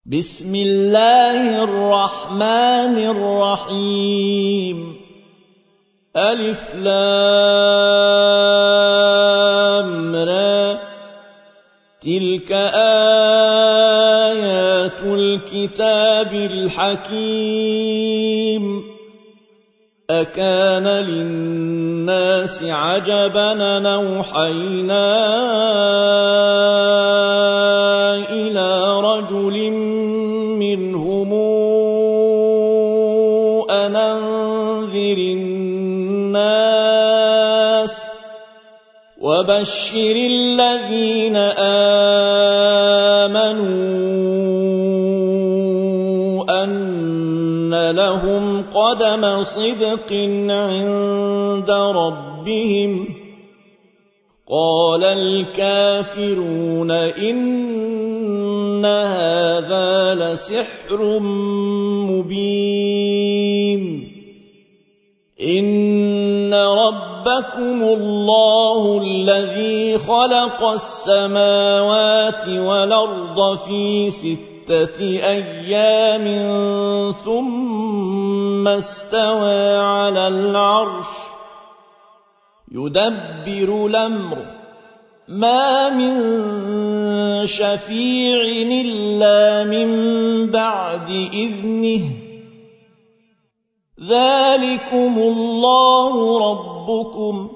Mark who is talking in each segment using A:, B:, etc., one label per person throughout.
A: بسم الله الرحمن الرحيم ألف لام را تلك آيات الكتاب الحكيم أكان للناس عجبا أن أوحينا إلى رجل منهم أن أنذر الناس وبشر الذين آمنوا أن لهم قدم صدق عند ربهم قال الكافرون إن هذا لسحر مبين إن ربكم الله الذي خلق السماوات والأرض في 6 أيام ثم استوى على العرش يدبر الأمر ما من شفيع إلا من بعد إذنه ذلكم الله ربكم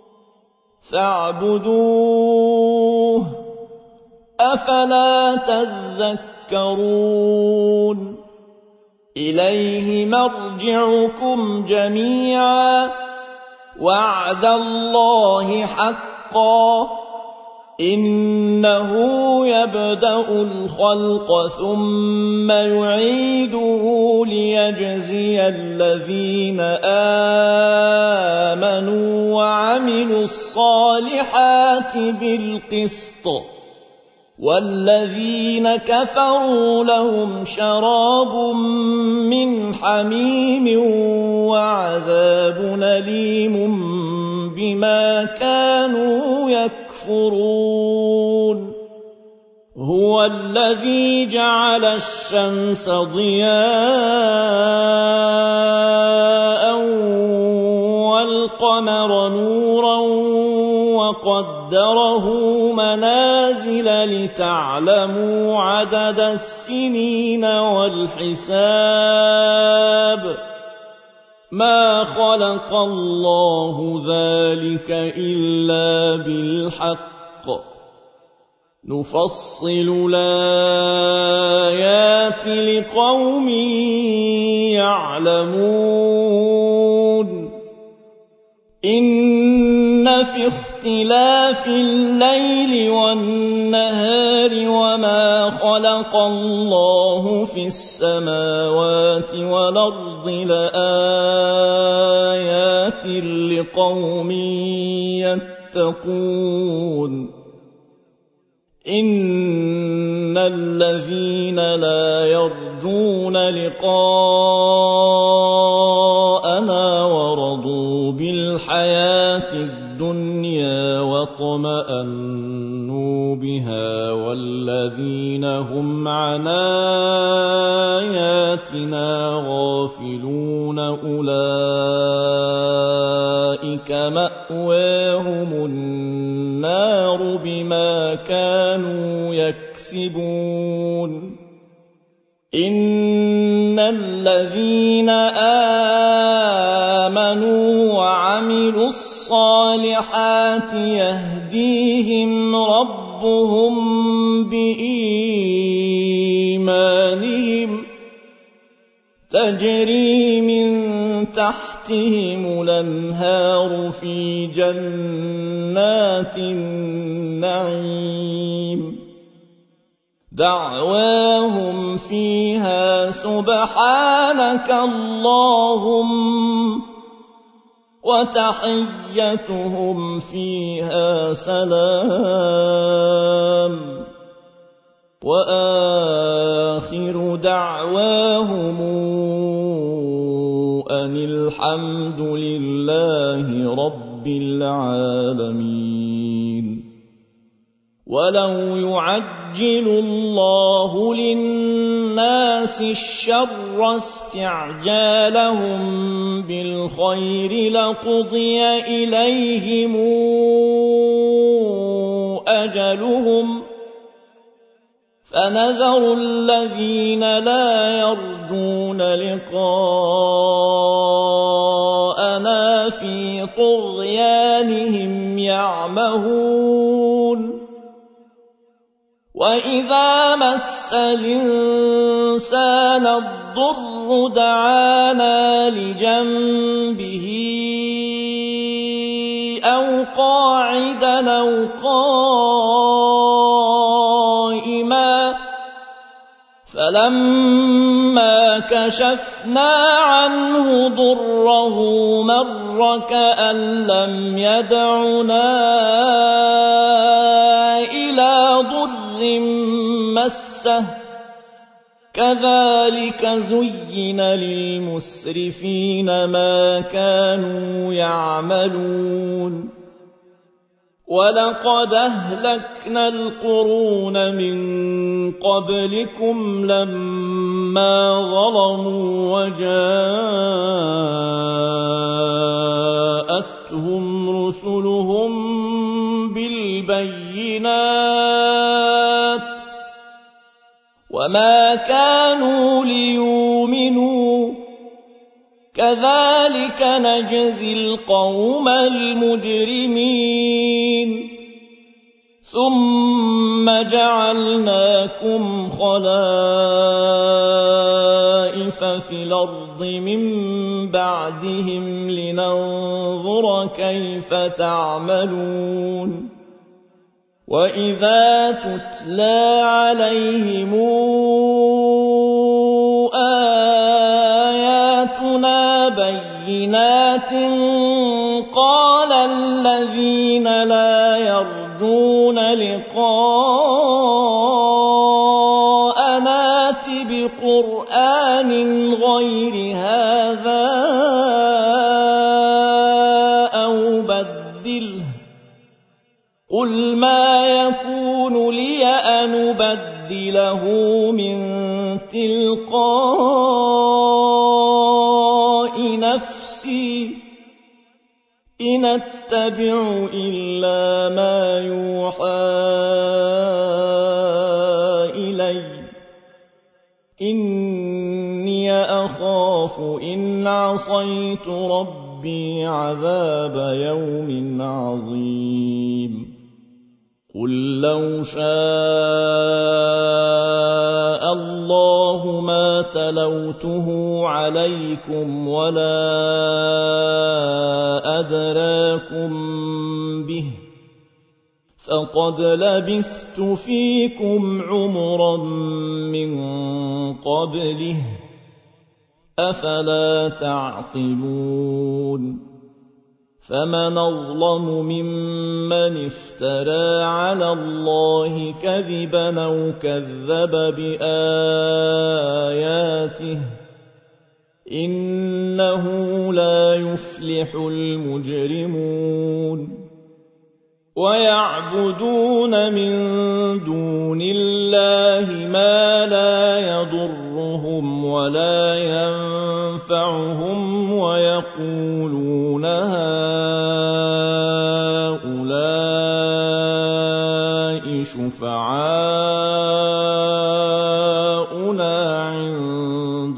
A: فاعبدوه أفلا تذكرون إليه مرجعكم جميعا وعد الله حقا إنه يبدأ الخلق ثم يعيده ليجزي الذين آمنوا وعملوا الصالحات بالقسط والذين كفروا لهم شراب من حميم وعذاب أليم بما كانوا يكفرون هو الذي جعل الشمس ضياء والقمر نورا وقدره منازل لتعلموا عدد السنين والحساب ما خلق الله ذلك إلا بالحق نفصل الآيات لقوم يعلمون إن في اختلاف الليل والنهار وما خلق الله في السماوات والأرض لآيات لقوم يتقون إن الذين لا يرجون لقاءنا ورضوا بالحياة الدنيا واطمأنوا بها والذين هم عن آياتنا غافلون أولئك مأواهم النار بما كانوا يكسبون إن الذين آمنوا وعملوا الصالحات يهديهم ربهم بإيمانهم تجري من تحتهم الأنهار في جنات النعيم دعواهم فيها سبحانك اللهم وتحيتهم فيها سلام وآخر دعواهم أن الحمد لله رب العالمين ولو يعجل الله للناس الشر استعجالهم بالخير لقضي إليهم أجلهم فنذر الذين لا يرجون لقاءنا في طغيانهم يعمهون وإذا مس الإنسان الضر دعانا لجنبه أو قاعدا أو قائما فلما كشفنا عنه ضره مر كأن لم يدعنا إلى ضر مسه كذلك زين للمسرفين ما كانوا يعملون ولقد أهلكنا القرون من قبلكم لما ظلموا وجاءتهم رسلهم بالبينات وما كانوا ليؤمنوا كذلك نجزي القوم المجرمين ثم جعلناكم خلائف في الأرض من بعدهم لننظر كيف تعملون وإذا تتلى عليهم آياتنا بينات قال الذين لا يرجون لقاءنا ائت بقرآن غير هذا أو بدله قل ما يكون لي أن أبدله من تلقاء نفسي إن أتبع إلا ما يوحى إلي إني أخاف إن عصيت ربي عذاب يوم عظيم قل لو شاء الله ما تلوته عليكم ولا أدراكم به فقد لبثت فيكم عمرا من قبله أفلا تعقلون فمن أظلم ممن افترى على الله كذبا أو كذب بآياته إنه لا يفلح المجرمون ويعبدون من دون الله ما لا يضرهم ولا ينفعهم ويقولون هؤلاء شفعاؤنا عند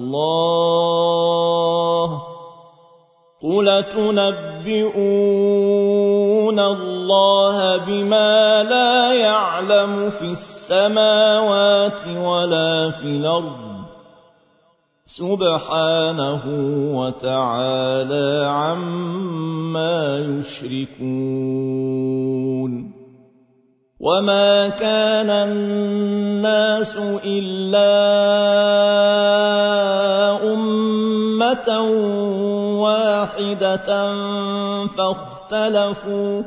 A: الله قل تنبئون الله بما لا يعلم في السماوات ولا في الأرض سبحانه وتعالى عما يشركون وما كان الناس إلا أمة واحدة فاختلفوا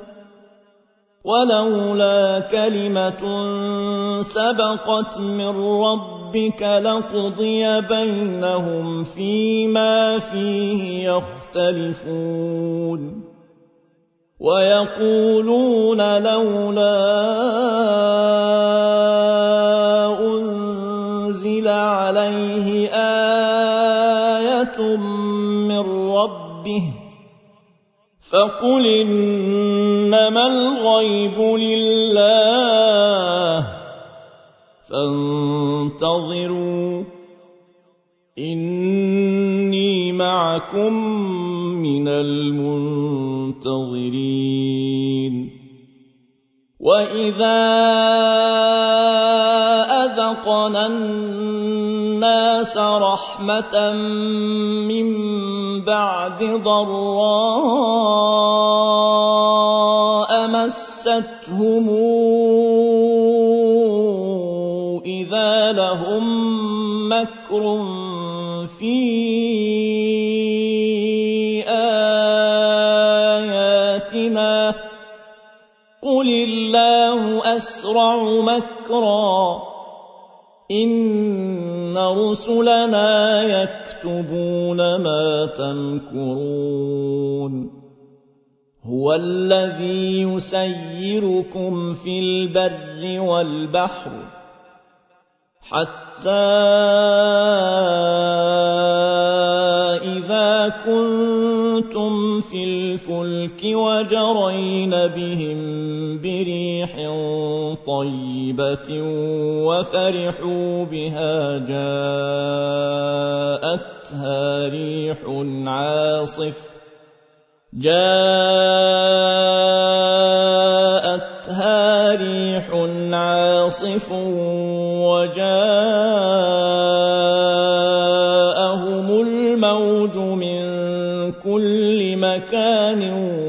A: ولولا كلمة سبقت من ربك لقضي بينهم فيما فيه يختلفون ويقولون لولا أنزل عليه آية من ربه فقل إنما الغيب لله فانتظروا إني معكم من المنتظرين وإذا أذقنا الناس رحمة من بعد ضراء مستهم إذا لهم مكر في آياتنا قل الله أسرع مكرا إن رسلنا يكتبون ما تمكرون هو الذي يسيركم في البر والبحر حتى إذا كنتم في الفلك وجرين بهم بريح طيبة وفرحوا بها جاءتها ريح عاصف وجاءهم الموج من كل مكان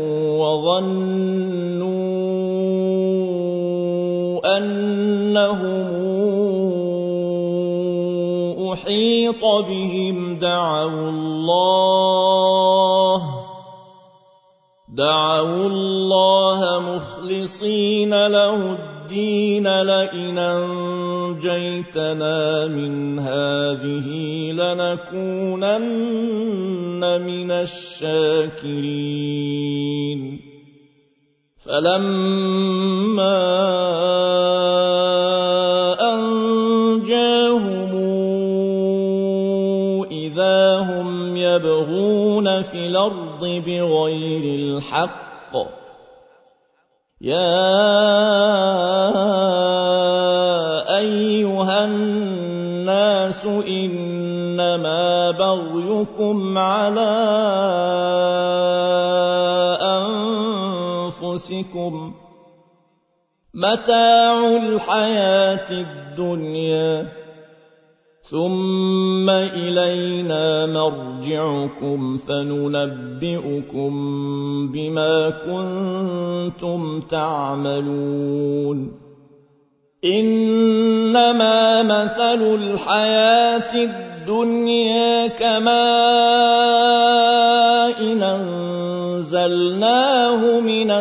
A: وظنوا أنهم أحيط بهم دعوا الله مخلصين له الدين لئن أنجيتنا من هذه لنكونن من الشاكرين فلما أنجاهم إذا هم يبغون في الأرض بغير الحق يا أيها الناس إنما بغيكم على أنفسكم متاع الحياة الدنيا ثم إلينا مرجعكم فننبئكم بما كنتم تعملون إنما مثل الحياة الدنيا كماء أنزلناه من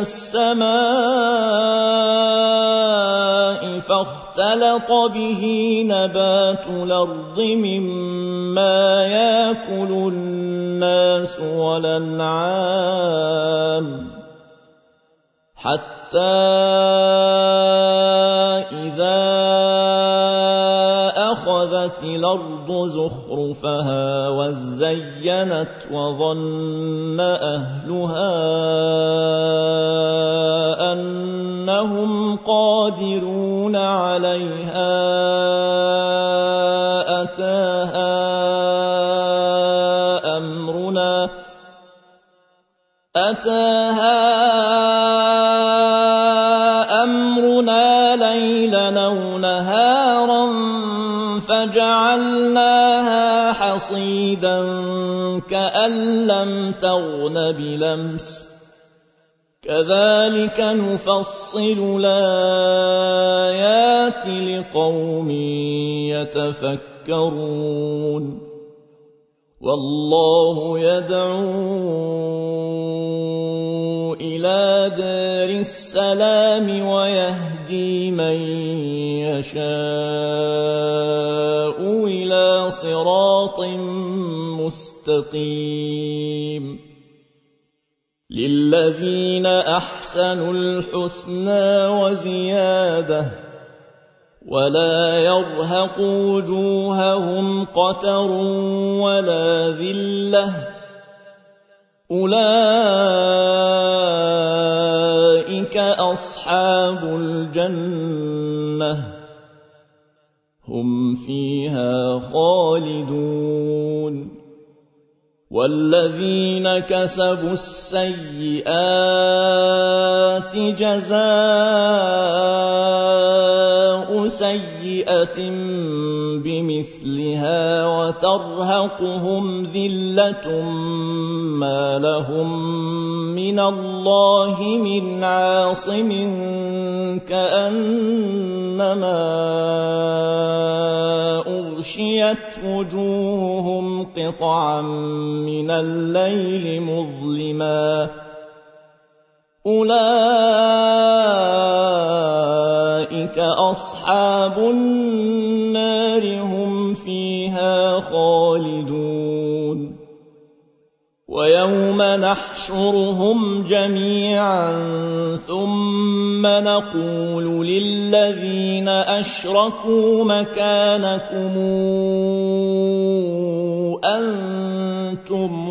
A: السماء فاختلط به نبات الأرض مما يأكل الناس والأنعام حتى إذا أخذت الأرض زخرفها وزينت وظن أهلها أنهم قادرون عليها أتاها أمرنا ليلا أو نهارا فجعلناها حصيدا كأن لم تغن بلمس كذلك نفصل الآيات لقوم يتفكرون والله يدعو إلى دار السلام ويهدي من يشاء إلى صراط مستقيم للذين أحسنوا الحسنى وزيادة ولا يرهق وجوههم قتر ولا ذلة أولئك أصحاب الجنة هم فيها خالدون والذين كسبوا السيئات جزاء سيئة بمثلها وترهقهم ذلة ما لهم من الله من عاصم كأنما أغشيت وجوههم قطعا من الليل مظلما أولئك أصحاب النار هم فيها خالدون ويوم نحشرهم جميعا ثم نقول للذين أشركوا مكانكم أنتم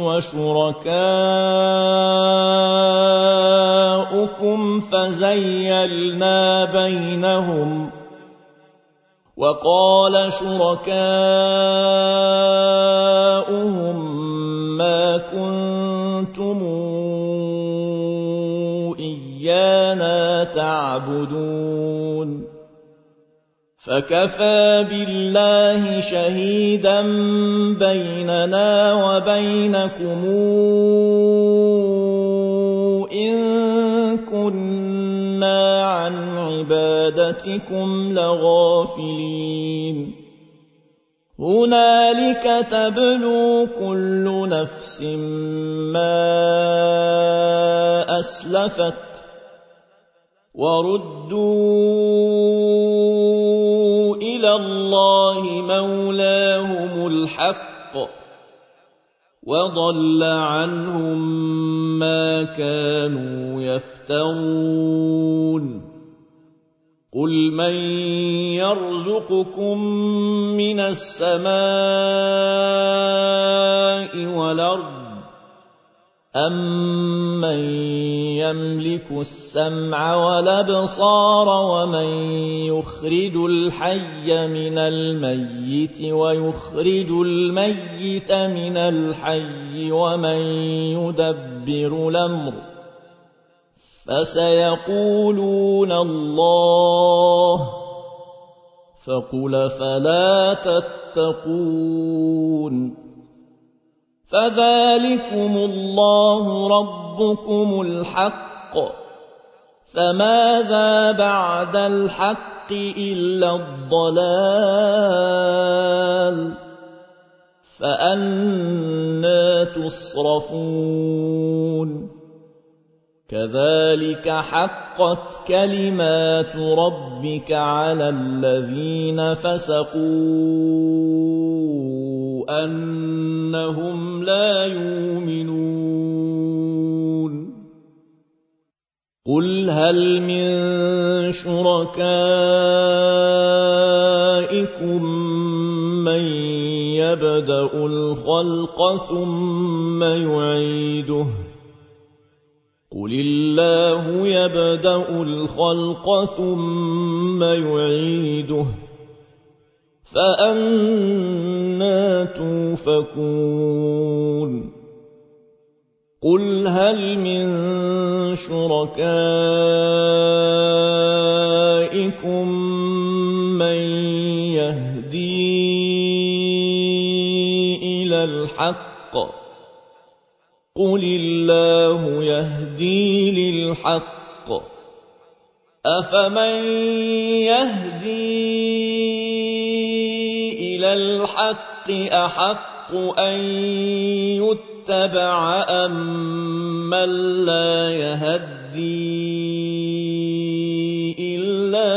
A: وشركاؤكم فزيلنا بينهم وقال شركاؤهم ما كنتم إيانا تعبدون فكفى بالله شهيدا بيننا وبينكم إن كنا عن عبادتكم لغافلين هنالك تبلو كل نفس ما أسلفت وردوا إلى الله مولاهم الحق وضل عنهم ما كانوا يفترون قل من يرزقكم من السماء والأرض أمن يملك السمع والأبصار ومن يخرج الحي من الميت ويخرج الميت من الحي ومن يدبر الأمر فسيقولون الله فقل فلا تتقون فذلكم الله ربكم الحق فماذا بعد الحق إلا الضلال فأنى تصرفون كذلك حقت كلمات ربك على الذين فسقوا أنهم لا يؤمنون قل هل من شركائكم من يبدأ الخلق ثم يعيده قل الله يبدأ الخلق ثم يعيده فأنى توفكون قل هل من شركائكم من يهدي إلى الحق قل الله يهدي للحق أفمن يهدي إلى الحق أحق أن يتبع أمن لا يهدي إلا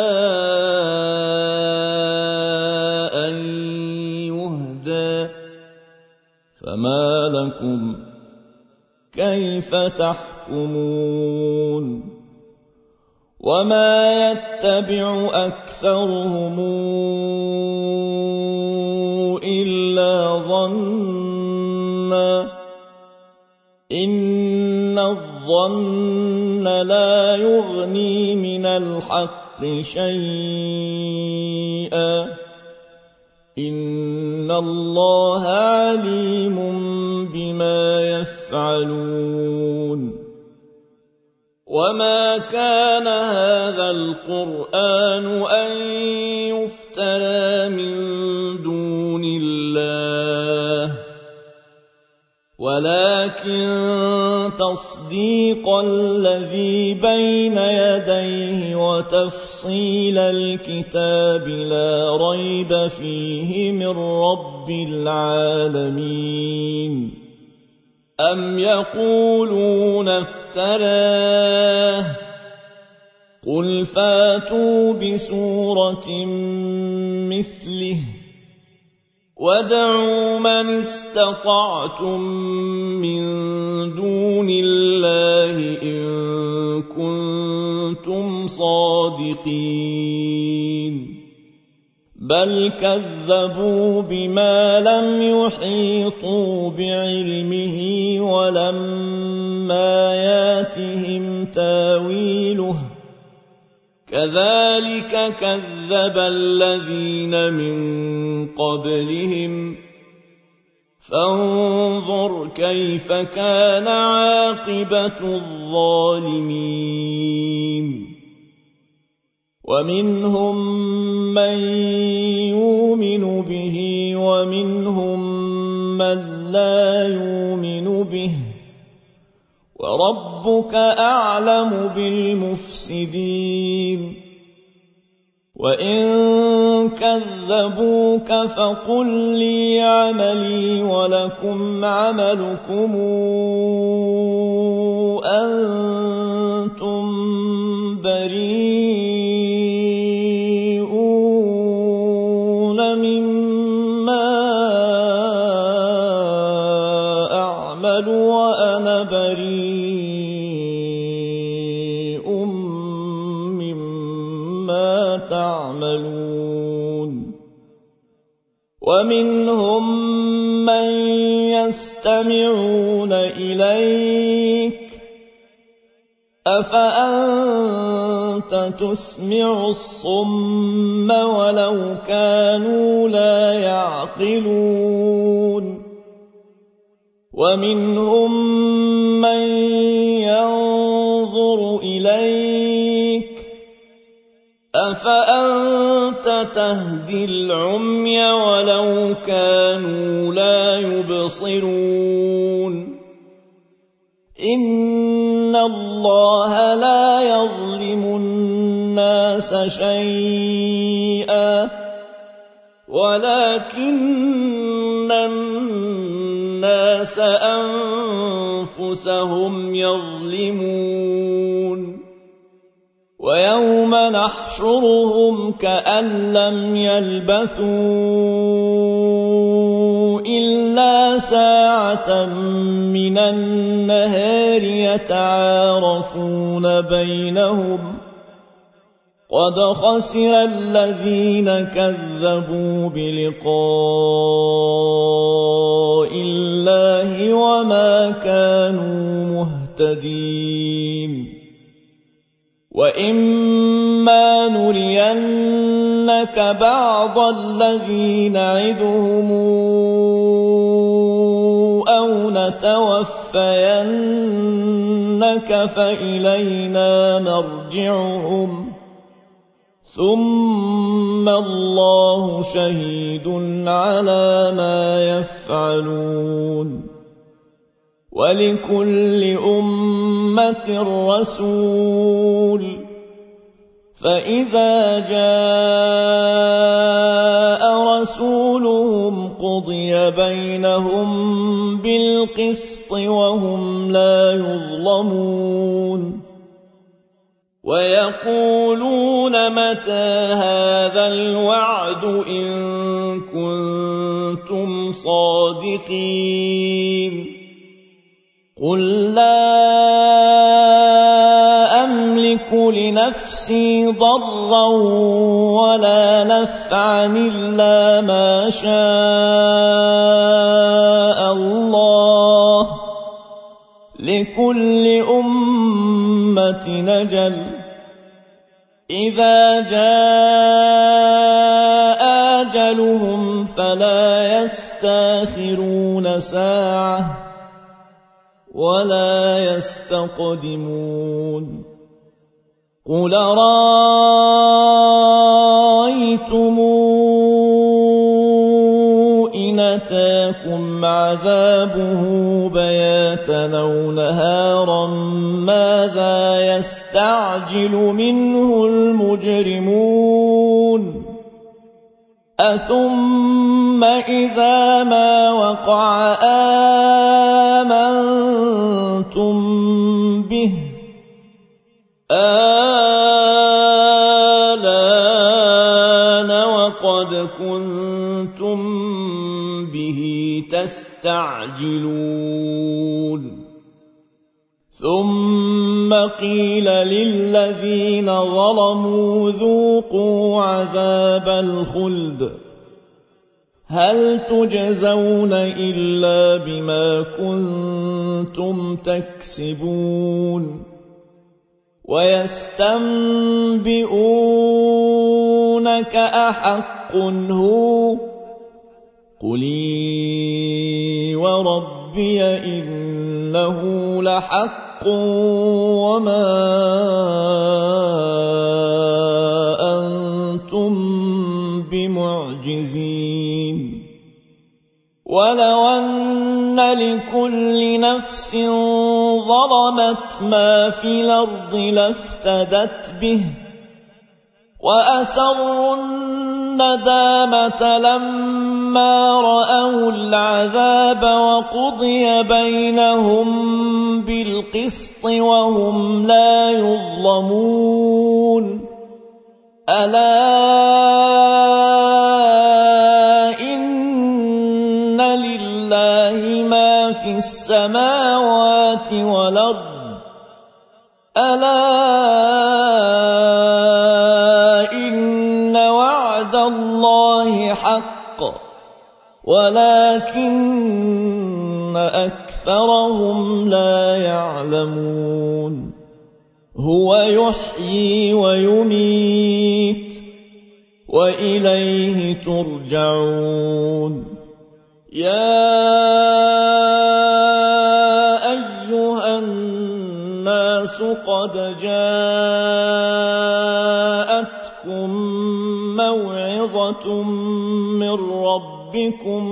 A: أن يهدى فما لكم كيف تحكمون وما يتبع أكثرهم إلا ظنا إن الظن لا يغني من الحق شيئا إن الله عليم بما يفعلون وما كان هذا القرآن أن يفترى من دون الله ولكن تصديق الذي بين يديه وتفصيل الكتاب لا ريب فيه من رب العالمين أم يقولون افتراه قل فاتوا بسورة مثله وادعوا من استطعتم من دون الله إن كنتم صادقين بل كذبوا بما لم يحيطوا بعلمه ولما ياتهم تاويله كذلك كذب الذين من قبلهم فانظر كيف كان عاقبة الظالمين ومنهم من يؤمن به ومنهم من لا يؤمن به وربك أعلم بالمفسدين وإن كذبوك فقل لي عملي ولكم عملكم أنتم بريئون مما أعمل وأنا بريء مما تعملون ومنهم من يستمعون إليك أفأنت تسمع الصم ولو كانوا لا يعقلون ومنهم من ينظر إليك أفأنت تهدي العمي ولو كانوا لا يبصرون إن الله لا يظلم الناس شيئا ولكن الناس أنفسهم يظلمون ويوم نحشرهم كأن لم يلبثوا إلا ساعة من النهار يتعارفون بينهم قد خسر الذين كذبوا بلقاء الله وما كانوا مهتدين وإما نرينك بعض الذي نعدهم أو نتوفينك فإلينا مرجعهم ثم الله شهيد على ما يفعلون ولكل أمة رسول فإذا جاء رسولهم قضي بينهم بالقسط وهم لا يظلمون ويقولون متى هذا الوعد إن كنتم صادقين قل لا أملك لنفسي ضرا ولا نفعا إلا ما شاء الله لكل أمة أجل إذا جاء أجلهم فلا يستأخرون ساعة ولا يستقدمون قل رأيتم إن أتاكم عذابه بياتا أو نهارا ماذا يستعجل منه المجرمون أثم إذا ما وقع آمنتم به آلان وقد كنتم به تستعجلون ثم قيل للذين ظلموا ذوقوا عذاب الخلد هل تجزون إلا بما كنتم تكسبون ويستنبئونك أحق هو قل إي وربي إنه لحق وما أنتم بمعجزين ولو أن لكل نفس ظلمت ما في الأرض لافتدت به وأسروا الندامة لما رأوا العذاب وقضي بينهم بالقسط وهم لا يظلمون ألا إن لله ما في السماوات والأرض ألا إن وعد الله حق ولكن أكثرهم لا يعلمون هو يحيي ويميت وإليه ترجعون يا أيها الناس قد جاءتكم موعظة من ربكم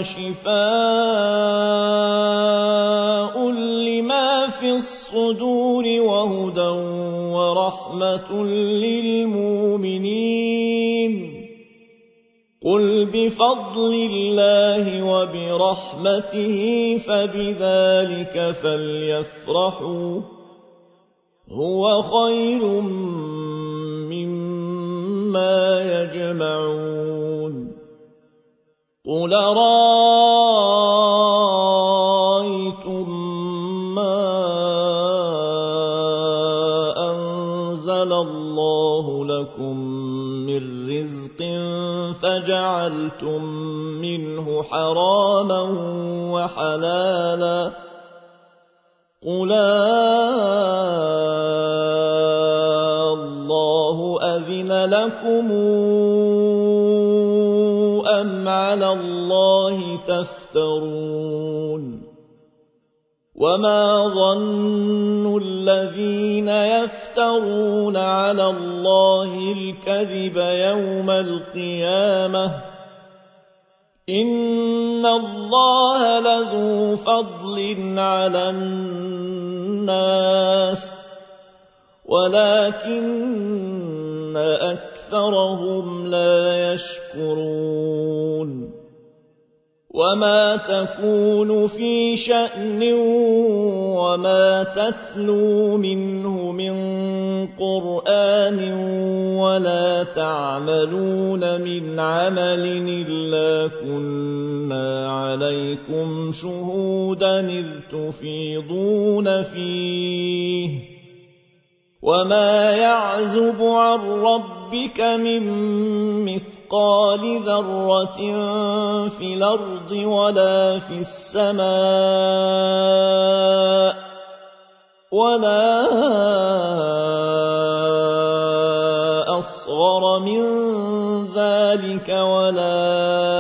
A: وشفاء لما في الصدور وهدى ورحمة للمؤمنين قل بفضل الله وبرحمته فبذلك فليفرحوا هو خير مما يجمعون قل رأيتم ما أنزل الله لكم من رزق فجعلتم منه حراما وحلالا قل الله أذن لكم أم على الله تفترون وما ظن الذين يفترون على الله الكذب يوم القيامة إن الله لذو فضل على الناس ولكن أكثرهم لا يشكرون وما تكون في شأن وما تتلو منه من قرآن ولا تعملون من عمل إلا كنا عَلَيْكُمْ شُهُودًا إِذْ تُفِيضُونَ فِيهِ وَمَا يَعْزُبُ عَن رَّبِّكَ مِن مِّثْقَالِ ذَرَّةٍ فِي الْأَرْضِ وَلَا فِي السَّمَاءِ وَلَا أَصْغَرَ مِن ذَلِكَ وَلَا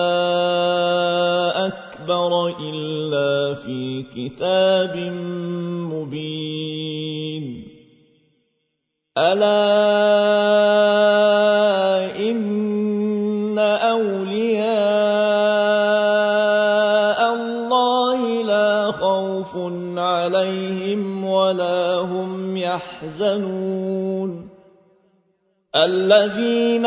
A: أَكْبَرَ إِلَّا فِي كِتَابٍ مُّبِينٍ أَلَا إِنَّ أَوْلِيَاءَ اللَّهِ لَا خَوْفٌ عَلَيْهِمْ وَلَا هُمْ يَحْزَنُونَ الَّذِينَ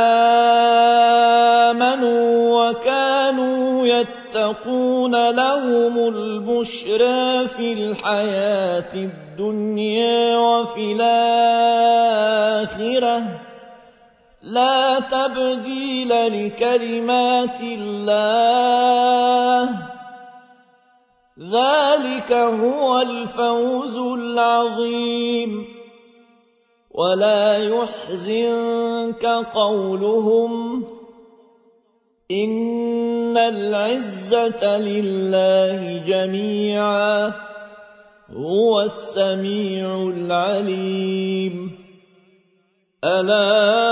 A: آمَنُوا وَكَانُوا يَتَّقُونَ لَهُمُ الْبُشْرَىٰ فِي الْحَيَاةِ الدُّنْيَا وَفِي الْآخِرَةِ ۚ لَا تَبْدِيلَ لِكَلِمَاتِ اللَّهِ ۚ ذَلِكَ هُوَ الْفَوْزُ الْعَظِيمُ وَلَا يَحْزُنكَ قَوْلُهُمْ إِنَّ الْعِزَّةَ لِلَّهِ جَمِيعًا هُوَ السَّمِيعُ الْعَلِيمُ أَلَا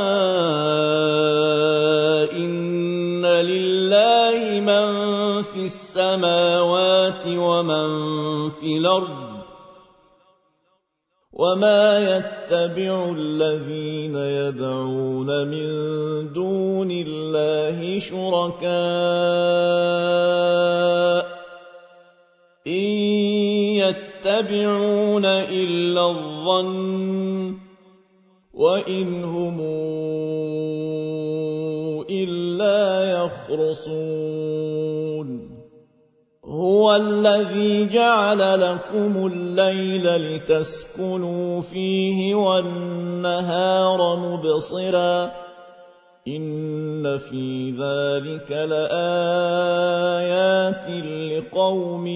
A: إِنَّ لِلَّهِ مَن فِي السَّمَاوَاتِ وَمَن فِي الْأَرْضِ وَمَا يَتَّبِعُ الَّذِينَ يَدْعُونَ مِن دُونِ اللَّهِ شُرَكَاءَ إِن يَتَّبِعُونَ إِلَّا الظَّنَّ وَإِنْ هُمْ إِلَّا يَخْرُصُونَ هُوَ الَّذِي جَعَلَ لَكُمُ اللَّيْلَ لِتَسْكُنُوا فِيهِ وَالنَّهَارَ مُبْصِرًا ۚ إِنَّ فِي ذَلِكَ لَآيَاتٍ لِقَوْمٍ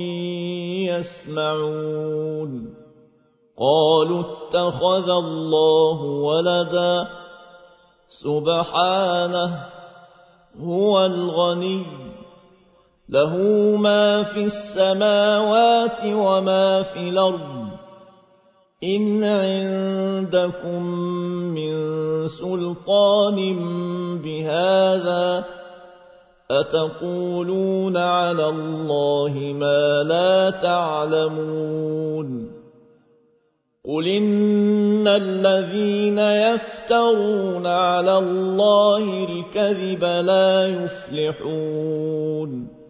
A: يَسْمَعُونَ قَالُوا اتَّخَذَ اللَّهُ وَلَدًا سُبْحَانَهُ هُوَ الْغَنِيُّ لَهُ مَا فِي السَّمَاوَاتِ وَمَا فِي الْأَرْضِ إِنْ عِندَكُم مِّن سُلْطَانٍ بِهَٰذَا أَتَقُولُونَ عَلَى اللَّهِ مَا لَا تَعْلَمُونَ قُلْ إِنَّ الَّذِينَ يَفْتَرُونَ عَلَى اللَّهِ الْكَذِبَ لَا يُفْلِحُونَ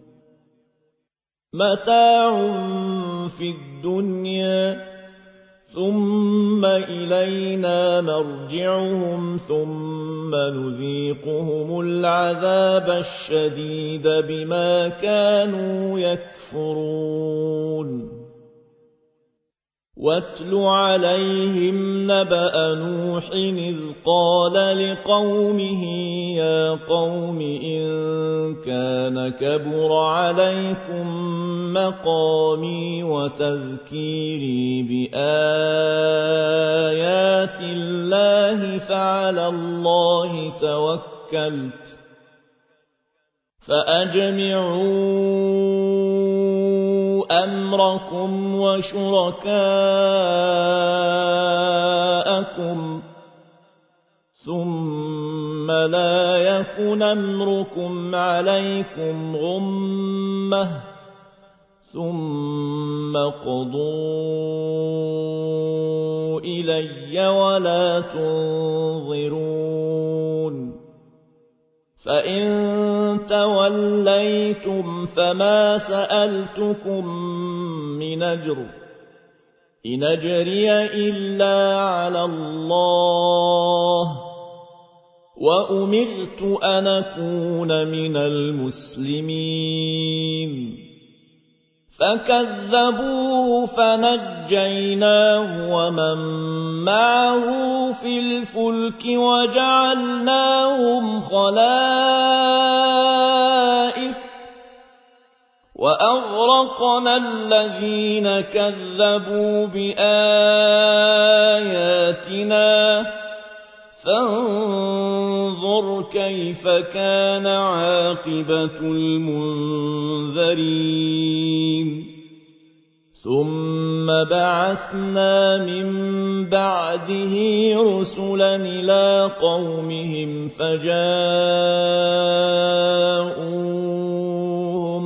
A: مَتَاعٌ فِي الدُّنْيَا ثُمَّ إِلَيْنَا مَرْجِعُهُمْ ثُمَّ نُذِيقُهُمُ الْعَذَابَ الشَّدِيدَ بِمَا كَانُوا يَكْفُرُونَ وَاتْلُ عَلَيْهِمْ نَبَأَ نُوحٍ إِذْ قَالَ لِقَوْمِهِ يَا قَوْمِ إِن كَانَ كَبُرَ عَلَيْكُم مَّقَامِي وَتَذْكِيرِي بِآيَاتِ اللَّهِ فَعَلَى اللَّهِ تَوَكَّلْتُ فَأَجْمِعُوا أَمْرَكُمْ وَشُرَكَاءَكُمْ ثُمَّ لَا يَكُنْ أَمْرُكُمْ عَلَيْكُمْ غُمَّةً ثُمَّ اقْضُوا إِلَيَّ وَلَا تُنظِرُونِ فَإِن تَوَلَّيْتُمْ فَمَا سَأَلْتُكُم مِّنْ أَجْرٍ إِنْ أَجْرِيَ إِلَّا عَلَى اللَّهِ وَأُمِرْتُ أَنْ أَكُونَ مِنَ الْمُسْلِمِينَ فَكَذَّبُوهُ فَنَجَّيْنَاهُ وَمَن مَّعَهُ فِي الْفُلْكِ وَجَعَلْنَاهُمْ خَلَائِفَ وأغرقنا الذين كذبوا بآياتنا فانظر كيف كان عاقبة المنذرين ثم بعثنا من بعده رسلا إلى قومهم فجاءوهم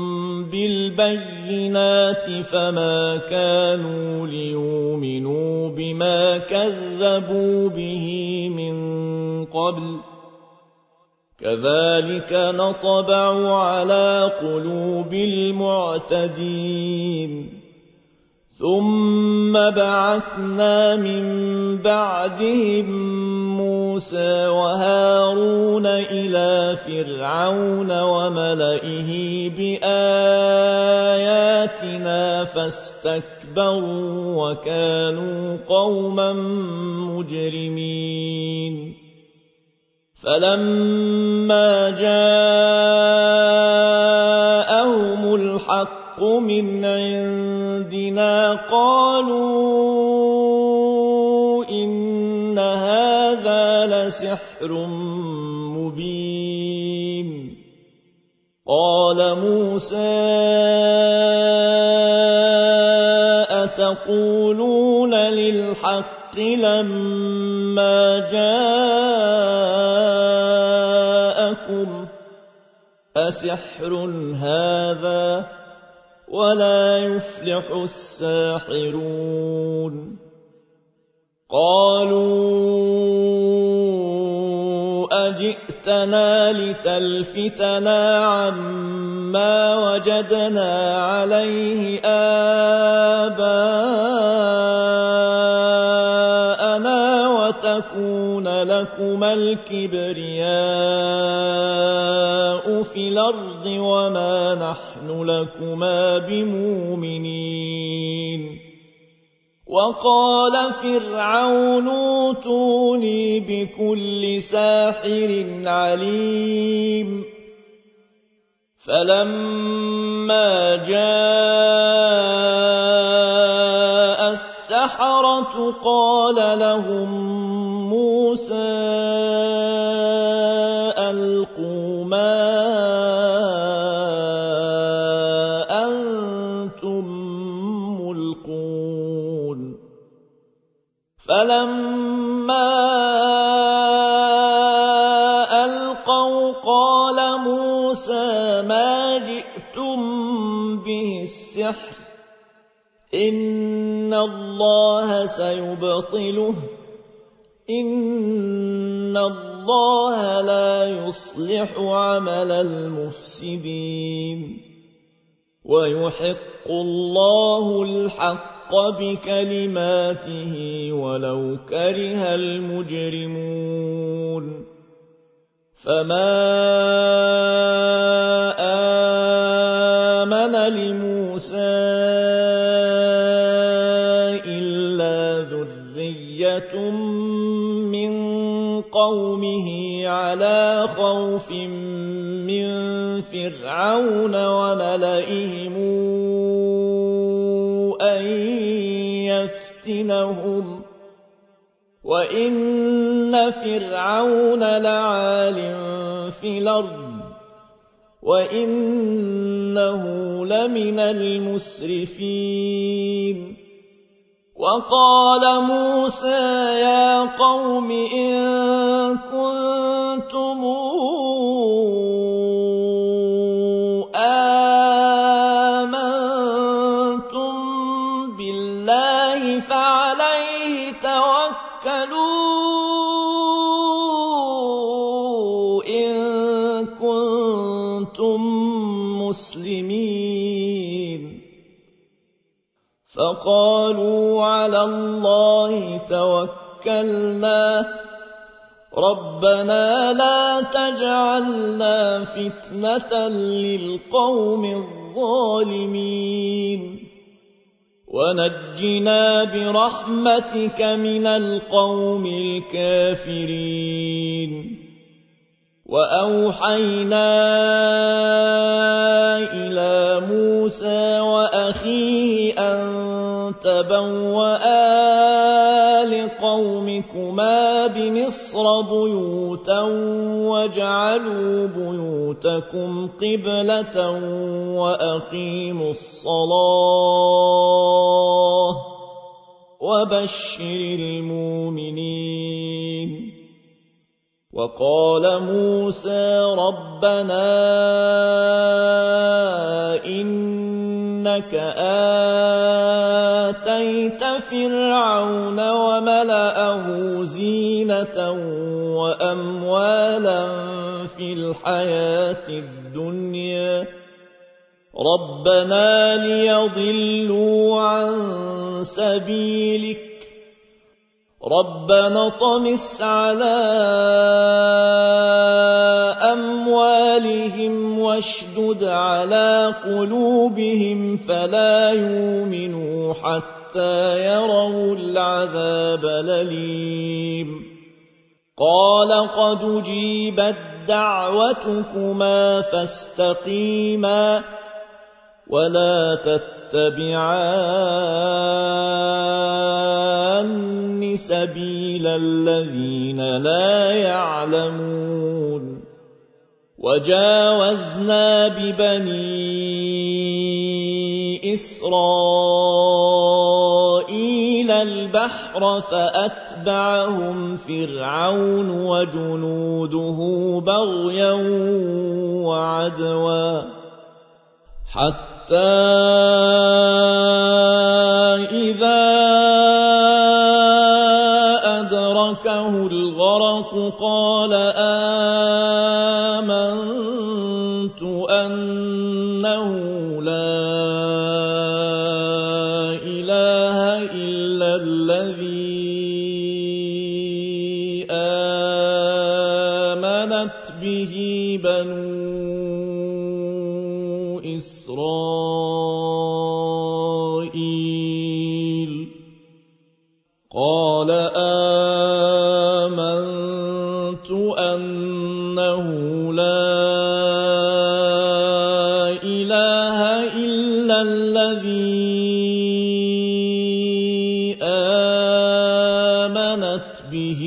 A: بالبينات فما كانوا ليؤمنوا بما كذبوا به من قبل كذلك نطبع على قلوب المعتدين ثم بعثنا من بعدهم موسى وهارون إلى فرعون وملئه بآياتنا فاستكبروا وكانوا قوما مجرمين فلما جاءهم الحق من عندنا قالوا إن هذا لسحر مبين قال موسى أتقولون للحق لما جاءكم أسحر هذا ولا يفلح الساحرون قالوا أجئتنا لتلفتنا عما وجدنا عليه آباءنا وتكون لكما الكبرياء في الأرض وما نحن لكما بمؤمنين وقال فرعون ائتوني بكل ساحر عليم فلما جاء السحرة قال لهم موسى ألقوا ما أنتم ملقون فلما ألقوا قال موسى ما جئتم به السحر إن الله سيبطله إن الله لا يصلح عمل المفسدين ويحق الله الحق بكلماته ولو كره المجرمون فما آمن لموسى إلا ذرية من قومه على خوف من فرعون وملئهم أن يفتنهم وإن فرعون لعال في الأرض وإنه لمن المسرفين وقال موسى يا قوم إن كنتم آمنتم بالله فعليه توكلوا إن كنتم مسلمين فقالوا على الله توكلنا ربنا لا تجعلنا فتنة للقوم الظالمين ونجنا برحمتك من القوم الكافرين وأوحينا إلى موسى وأخيه أن تبوأ لقومكما بمصر بيوتا واجعلوا بيوتكم قبلة وأقيموا الصلاة وبشر المؤمنين. وقال موسى ربنا إنك آتيت فرعون وملأه زينة وأموالا في الحياة الدنيا ربنا ليضلوا عن سبيلك ربنا طمس على أموالهم واشدد على قلوبهم فلا يؤمنوا حتى يروا العذاب الأليم. قال قد أجيبت دعوتكما فاستقيما ولا تتبعان سبيل الذين لا يعلمون. وجاوزنا ببني إسرائيل البحر فأتبعهم فرعون وجنوده بغيا وعدوا حتى إذا أدركه الغرق قال آمنت أنه لا إله إلا الذي آمنت به بنو إسرائيل. قال آمنت أنه لا إله إلا الذي آمنت به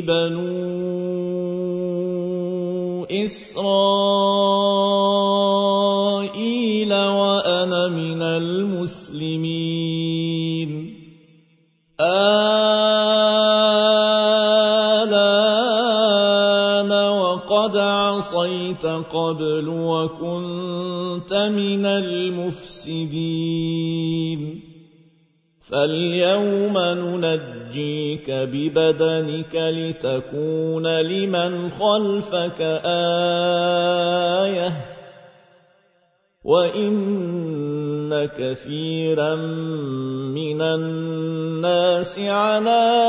A: بنو إسرائيل وأنا من المسلمين. الآن وقد عصيت قبل وكنت من المفسدين فاليوم ننجيك ببدنك لتكون لمن خلفك آية وإن كثيرا من الناس عن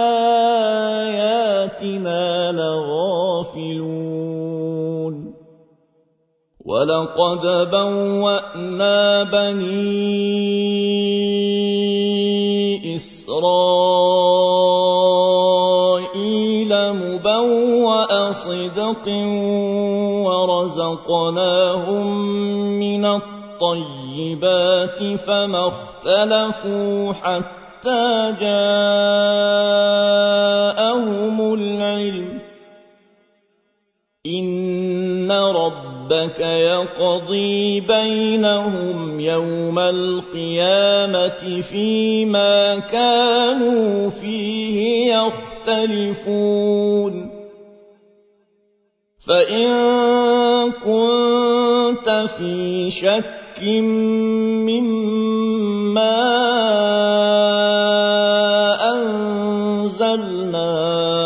A: آياتنا لغافلون. ولقد بوأنا بني إسرائيل مبوأ صدق ورزقناهم من الطيبات فما اختلفوا حتى جاءهم العلم. إن ربك يقضي بينهم يوم القيامة فيما كانوا فيه يختلفون. فإن كنت في شك مما أنزلنا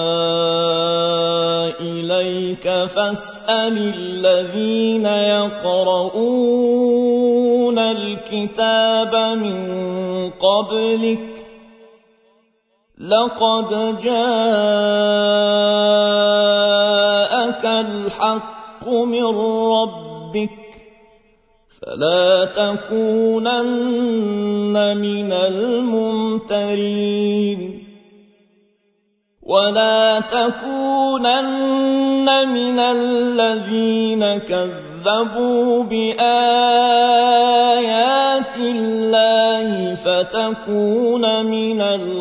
A: إليك فاسأل الذين يقرؤون الكتاب من قبلك لقد جاءك الحق من ربك فلا تكونن من الممترين ولا تكونن من الذين كذبوا بآيات فتكون من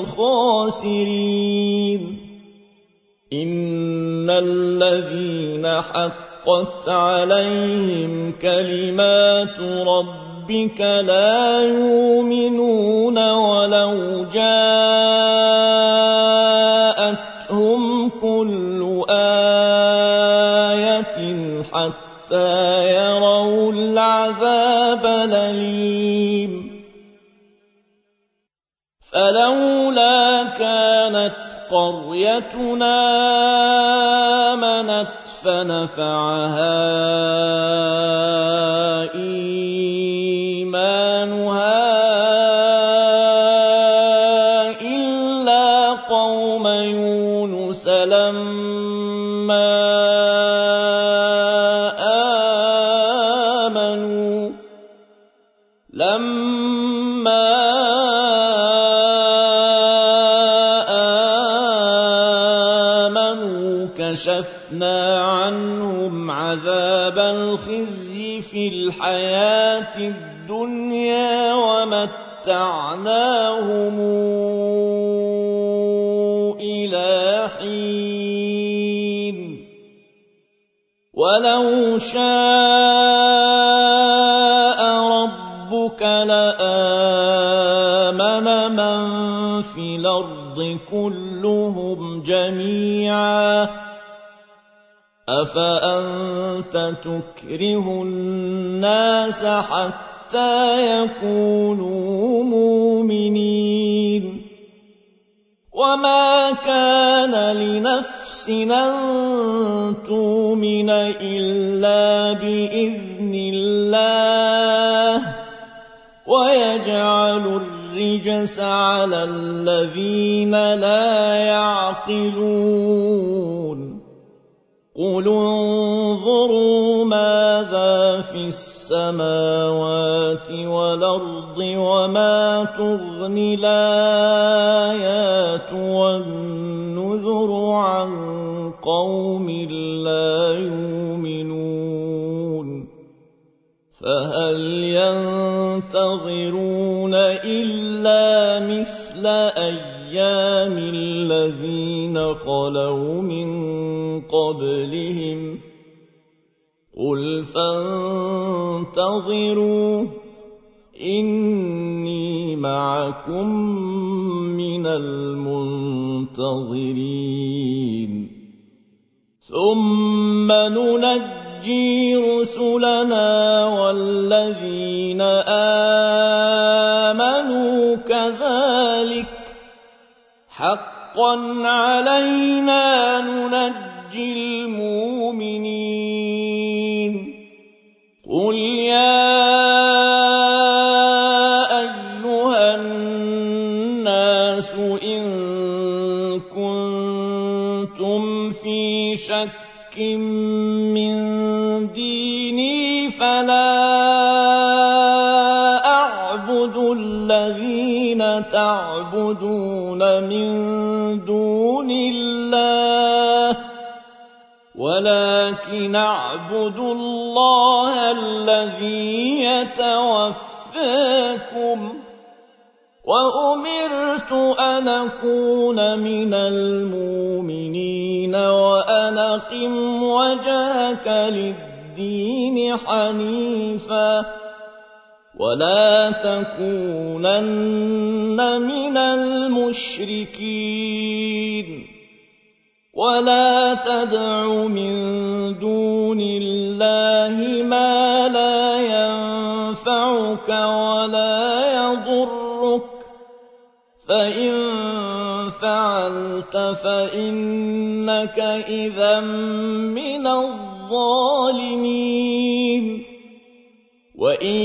A: الخاسرين إن الذين حقت عليهم كلمات ربك لا يؤمنون ولو جاءتهم كل آية حتى يروا العذاب الأليم فلولا كانت قريتنا آمنت فنفعها إيمانها إلا قوم يونس لما كشفنا عنهم عذاب الخزي في الحياة الدنيا ومتعناهم إلى حين ولو شاء ربك لآمن من في الأرض كلهم جميعا أفأنت تكره الناس حتى يكونوا مؤمنين وما كان لنفس أن تؤمن إلا بإذن الله ويجعل الرجس على الذين لا يعقلون قل انظروا ماذا في السماوات والأرض وما تغني الآيات والنذر عن قوم لا يؤمنون فهل ينتظرون إلا مثل أيام الذين خلوا من قبلهم قل فانتظروا إني معكم من المنتظرين ثم ننجي رسلنا والذين آمنوا كذلك حقا علينا ننجي المؤمنين قل يا أيها الناس إن كنتم في شك من ديني فلا أعبد الذين تعبدون من دون الله ولكن أعبد الله الذي يتوفاكم وأمرت أن أكون من المؤمنين وأن أقم وجهك للدين حنيفا ولا تكونن من المشركين ولا تدع من دون الله ما لا ينفعك ولا يضرك فإن فعلت فإنك إذا من الظالمين وإن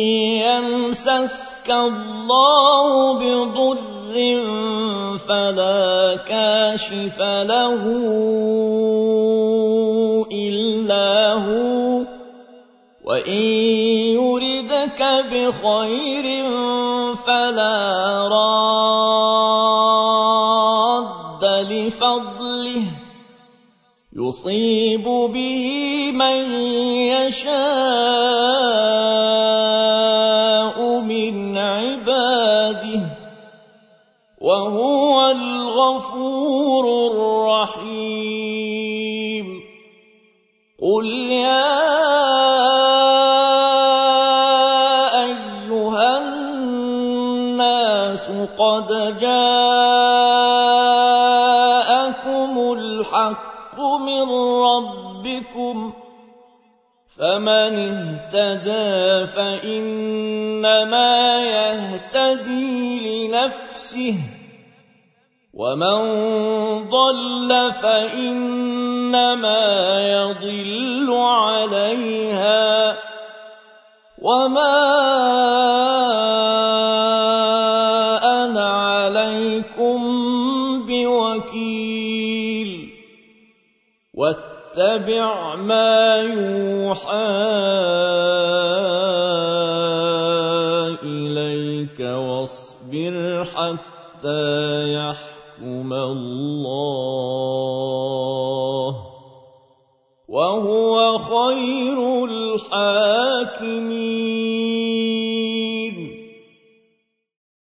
A: يمسسك الله بضر فلا كاشف له إلا هو وإن يردك بخير فلا راد لفضله يصيب به من يشاء من عباده وهو الغفور الرحيم قل يا أيها الناس قد جاءكم الحق من ربكم فمن اهتدى فإنما يهتدي لنفسه ومن ضل فإنما يضل عليها وما أنا عليكم بوكيل واتبع ما يوحى إليك واصبر حتى يحكم الله وهو خير الحاكمين